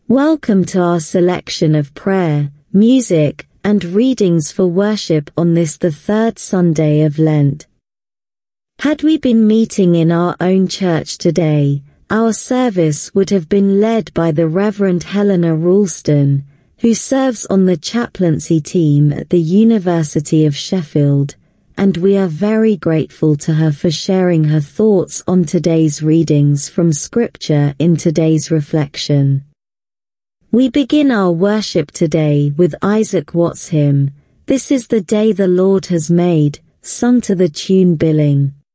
Welcome to our selection of prayer, music, and readings for worship on this the third Sunday of Lent. Had we been meeting in our own church today, our service would have been led by the Reverend Helena Ralston, who serves on the chaplaincy team at the University of Sheffield, and we are very grateful to her for sharing her thoughts on today's readings from Scripture in today's reflection. We begin our worship today with Isaac Watts' hymn, "This is the Day the Lord has made," sung to the tune Billing.